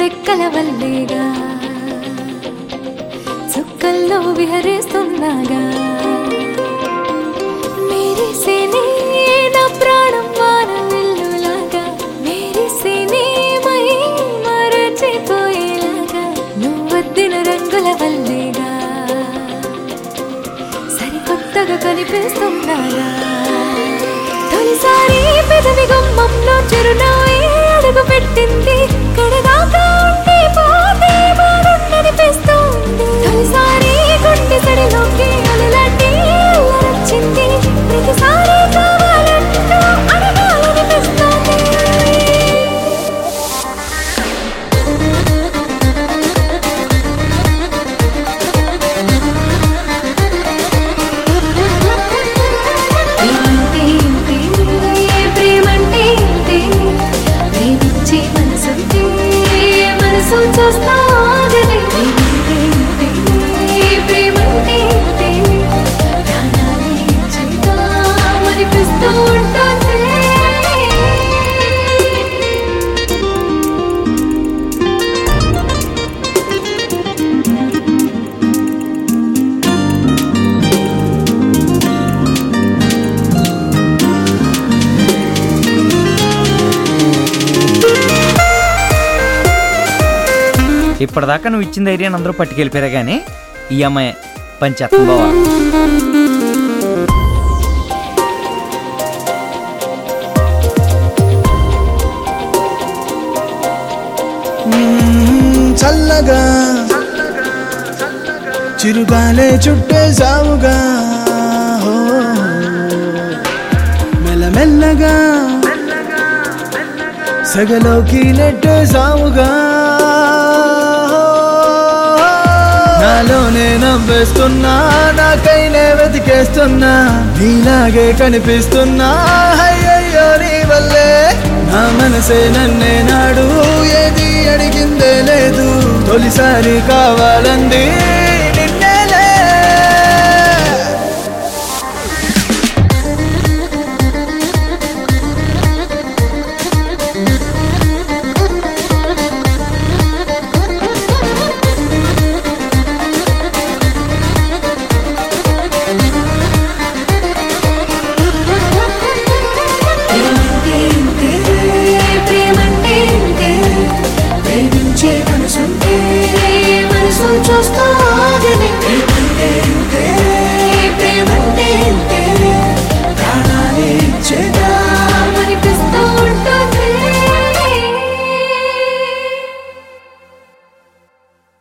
రెక్కల వల్లేగా చుక్కల్లో విహరిస్తున్నాగా మెరిసేనే నా ప్రాణం వాన వెల్లులాగా మెరిసేనే మై మరచిపోయేలాగా నువ్వొద్దిన రంగుల వల్లేగా సరికొత్తగా కనిపిస్తున్నాగా తొలిసారి పెదవి గుమ్మంలో చిరునవ్వే అడుగు పెట్టింది కడదాకా ఉండి పోతే బాగుండనిపిస్తుంది తొలిసారి గుండె సడిలోకి అలలాంటి అల్లరొచ్చింది ప్రతిసారి కావాలంటూ అడగాలనిపిస్తుంది ఇప్పటిదాకా నువ్వు ఇచ్చిన ధైర్యాన్ని అందరూ పట్టుకెళ్ళిపోయారా కానీ ఈ అమ్మాయి పంచేత్తం బావా. చల్లగా చిరుగాలే చుట్టేసావుగా మెల్లమెల్లగా సగలోకి నెట్టేసావుగా నాలోనే నవ్వేస్తున్నా నాకైనే వెతికేస్తున్నా నీలాగే కనిపిస్తున్నా అయ్యయ్యో నీ వల్లే నా మనసే నన్నే నాడు ఏది అడిగిందే లేదు తొలిసారి కావాలంది నిన్నేలే ప్రాణాలే